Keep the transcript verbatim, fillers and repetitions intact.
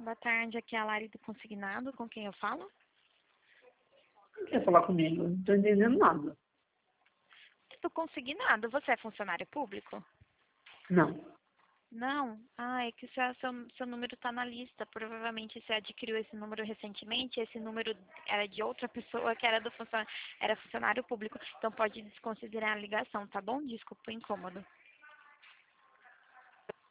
Boa tarde, aqui é a Lari do Consignado, com quem eu falo? Não quer falar comigo? Não estou entendendo nada. Do Consignado, você é funcionário público? Não. Não? Ah, é que o seu, seu, seu número está na lista. Provavelmente você adquiriu esse número recentemente. Esse número era de outra pessoa que era do funcionário, era funcionário público. Então pode desconsiderar a ligação, tá bom? Desculpa o incômodo.